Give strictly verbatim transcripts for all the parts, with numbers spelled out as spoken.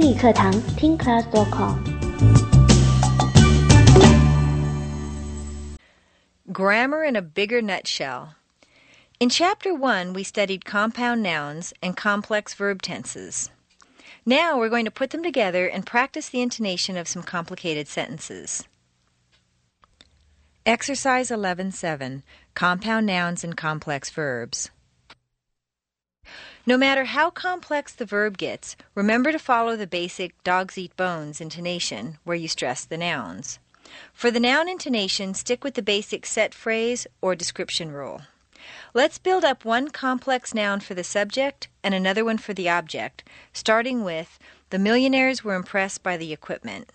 英语课堂听 class dot com。 Grammar in a bigger nutshell. In Chapter one, we studied compound nouns and complex verb tenses. Now we're going to put them together and practice the intonation of some complicated sentences. Exercise eleven seven, Compound Nouns and Complex Verbs. No matter how complex the verb gets, remember to follow the basic dogs eat bones intonation where you stress the nouns. For the noun intonation, stick with the basic set phrase or description rule. Let's build up one complex noun for the subject and another one for the object, starting with the millionaires were impressed by the equipment.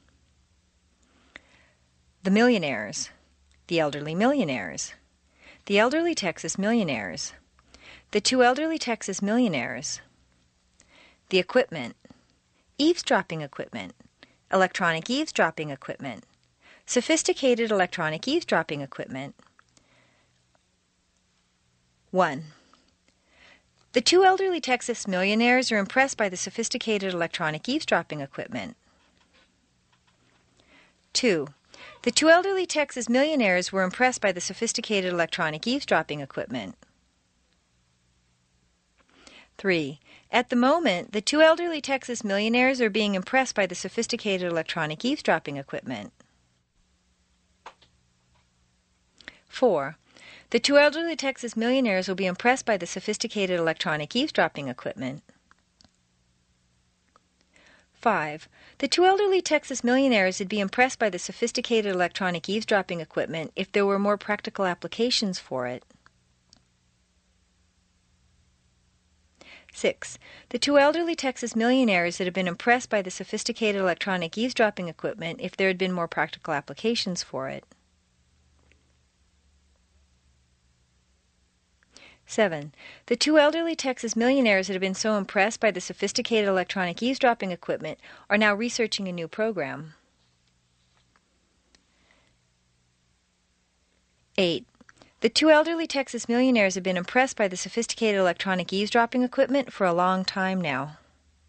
The millionaires. The elderly millionaires. The elderly Texas millionaires. The two elderly Texas millionaires. The equipment. Eavesdropping equipment. Electronic eavesdropping equipment. Sophisticated electronic eavesdropping equipment. one. The two elderly Texas millionaires are impressed by the sophisticated electronic eavesdropping equipment. two. The two elderly Texas millionaires were impressed by the sophisticated electronic eavesdropping equipment. three. At the moment, the two elderly Texas millionaires are being impressed by the sophisticated electronic eavesdropping equipment. four. The two elderly Texas millionaires will be impressed by the sophisticated electronic eavesdropping equipment. five. The two elderly Texas millionaires would be impressed by the sophisticated electronic eavesdropping equipment if there were more practical applications for it. six. The two elderly Texas millionaires would have been impressed by the sophisticated electronic eavesdropping equipment if there had been more practical applications for it. seven. The two elderly Texas millionaires that have been so impressed by the sophisticated electronic eavesdropping equipment are now researching a new program. eight. The two elderly Texas millionaires have been impressed by the sophisticated electronic eavesdropping equipment for a long time now.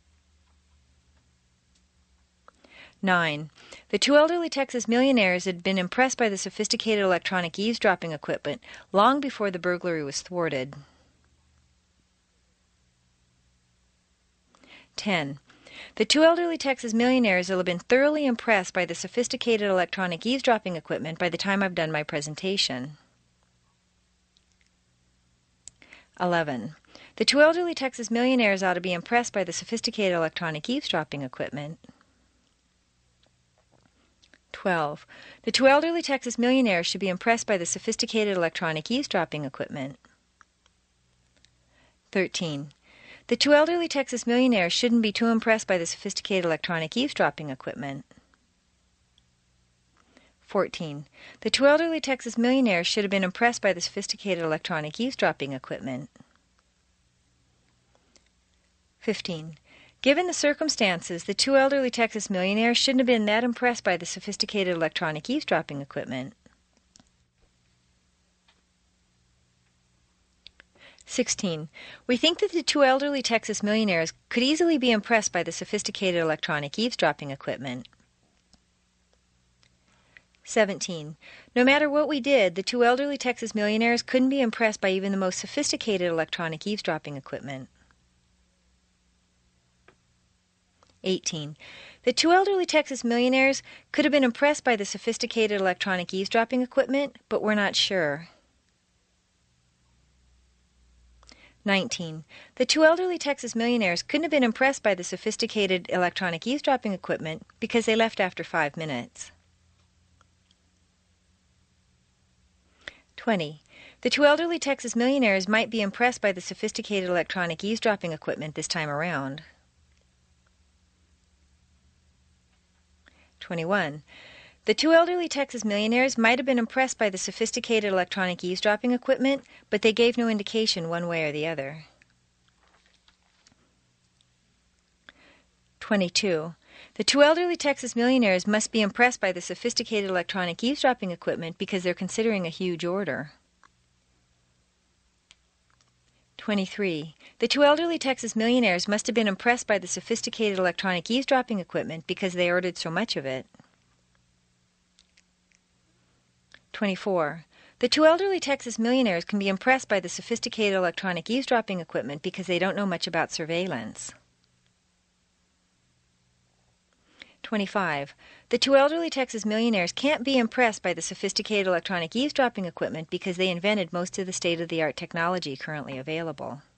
nine. The two elderly Texas millionaires had been impressed by the sophisticated electronic eavesdropping equipment long before the burglary was thwarted. ten. The two elderly Texas millionaires will have been thoroughly impressed by the sophisticated electronic eavesdropping equipment by the time I've done my presentation. eleven. The two elderly Texas millionaires ought to be impressed by the sophisticated electronic eavesdropping equipment. twelve. The two elderly Texas millionaires should be impressed by the sophisticated electronic eavesdropping equipment. thirteen. The two elderly Texas millionaires shouldn't be too impressed by the sophisticated electronic eavesdropping equipment. fourteen. The two elderly Texas millionaires should have been impressed by the sophisticated electronic eavesdropping equipment. fifteen. Given the circumstances, the two elderly Texas millionaires shouldn't have been that impressed by the sophisticated electronic eavesdropping equipment. sixteen. We think that the two elderly Texas millionaires could easily be impressed by the sophisticated electronic eavesdropping equipment. seventeen. No matter what we did, the two elderly Texas millionaires couldn't be impressed by even the most sophisticated electronic eavesdropping equipment. eighteen. The two elderly Texas millionaires could have been impressed by the sophisticated electronic eavesdropping equipment, but we're not sure. nineteen. The two elderly Texas millionaires couldn't have been impressed by the sophisticated electronic eavesdropping equipment because they left after five minutes. twenty. The two elderly Texas millionaires might be impressed by the sophisticated electronic eavesdropping equipment this time around. twenty-one. The two elderly Texas millionaires might have been impressed by the sophisticated electronic eavesdropping equipment, but they gave no indication one way or the other. twenty-two. The two elderly Texas millionaires must be impressed by the sophisticated electronic eavesdropping equipment because they're considering a huge order. twenty-three. The two elderly Texas millionaires must have been impressed by the sophisticated electronic eavesdropping equipment because they ordered so much of it. twenty-four. The two elderly Texas millionaires can be impressed by the sophisticated electronic eavesdropping equipment because they don't know much about surveillance. twenty-five. The two elderly Texas millionaires can't be impressed by the sophisticated electronic eavesdropping equipment because they invented most of the state-of-the-art technology currently available.